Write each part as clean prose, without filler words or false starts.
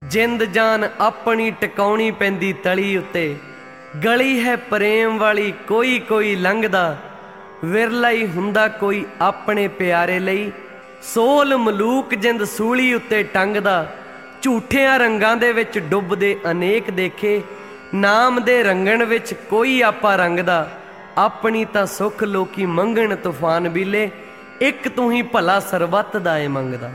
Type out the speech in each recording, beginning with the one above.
जिंद जान अपनी टिकाउणी पैंदी तली उत्ते। गली है प्रेम वाली कोई कोई लंघदा, विरला ही हुंदा कोई अपने प्यारे लई। सोल मलूक जिंद सूली उत्ते टंगदा, झूठियां रंगां दे विच डुबदे अनेक देखे। नाम दे रंगण विच कोई आपा रंगदा, अपनी तां सुख लोकी मंगण तूफान बीले। एक तू ही भला सरबत दा ए मंगदा।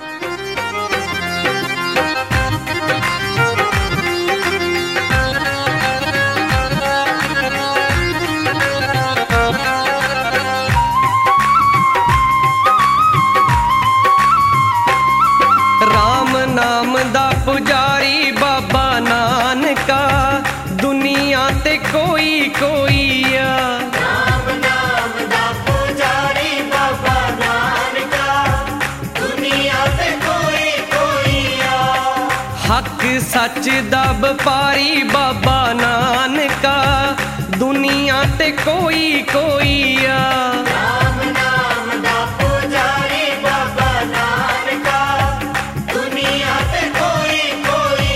नाम दा पुजारी बाबा नानका, दुनिया ते कोई कोई आ। राम नाम दा पुजारी बाबा नानका, दुनिया ते कोई कोई आ। हक सच दा व्यापारी बाबा नानका, दुनिया ते कोई कोई आ। राम नाम दा पुजारी बाबा नानका, दुनिया ते कोई कोई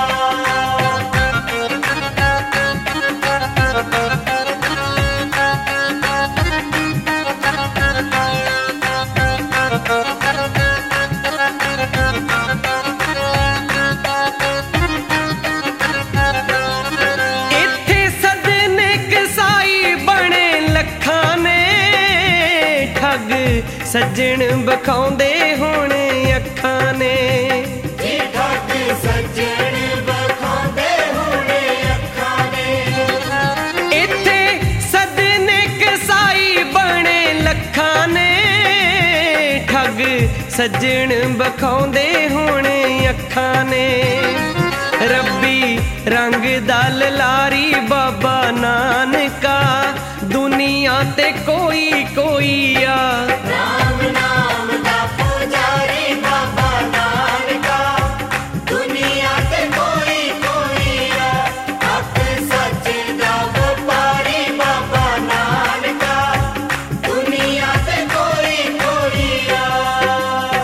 इत्थे सदने कसाई बने लखां ने, ठग सज्जण बखाउंदे होणे अखां ने। ठग सज्जण बखाउंदे होणे अखां ने। इत्थे सदने कसाई बने लखां ने, ठग सज्जण बखाउंदे होणे अखां ने। रब्बी रंग दा लारी बाबा नानका, दुनिया ते कोई कोई आ। राम नाम दा पुजारी बाबा नानका, दुनिया ते कोई कोई आ। हक सच दा व्यापारी बाबा नानका, दुनिया ते कोई कोई आ।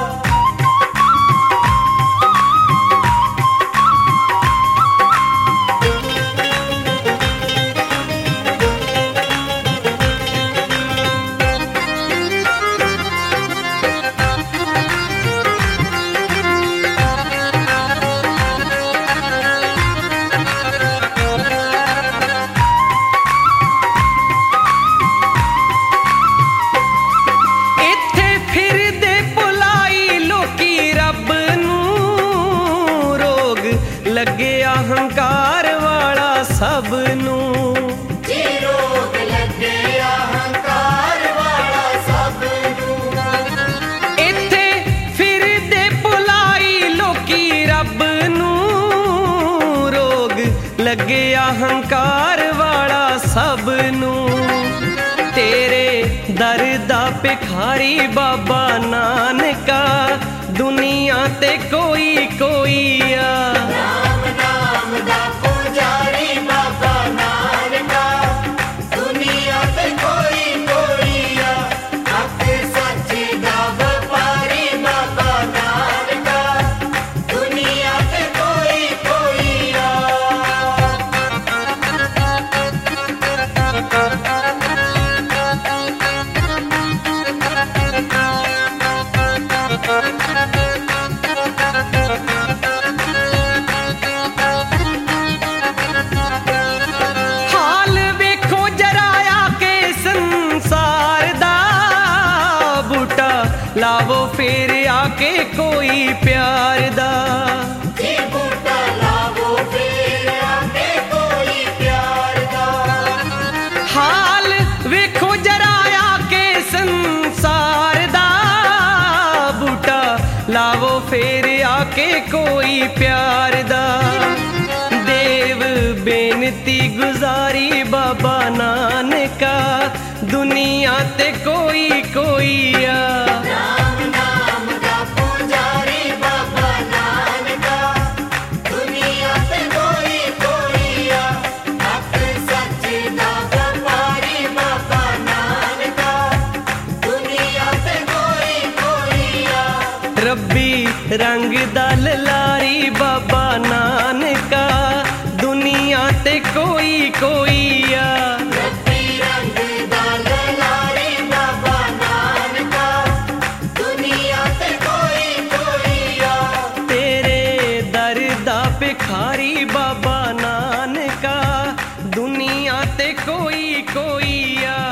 इत्थे फिरदे भुलाई लोकी रब नूं, रोग लगे अहंकार वाला सब नूं। जी रोग लगे अहंकार वाला सब नूं। इत्थे फिरदे भुलाई लोकी रब नूं, रोग लगे अहंकार वाला सब नूं। तेरे दर दा भिखारी बाबा नानका, दुनिया ते कोई कोई आ। राम नाम दा पुजारी बाबा नानका, दुनिया ते कोई कोई आ। हक सच दा व्यापारी बाबा नानका, दुनिया ते कोई कोई आ। हाल वेखो जरा आके संसार दा, बूटा लावो फिर आके कोई प्यार दा। जी बूटा लावो फिर आके कोई प्यार दा। हाल वेखो जरा आके संसार दा, बूटा लावो फिर आके कोई प्यार दा। देव बेनती गुजारी बाबा नानका, दुनिया ते कोई कोई आ। राम नाम दा पुजारी बाबा नानका, दुनिया ते कोई कोई आ। हक सच दा व्यापारी बाबा नानका, दुनिया ते कोई कोई आ। रब्बी रंग दा लारी बाबा ते कोई कोई आ। रत्ती रंग दा ललारी बाबा नानका, दुनिया ते कोई कोई आ। तेरे दर दा भिखारी बाबा नानका, दुनिया ते कोई कोई आ।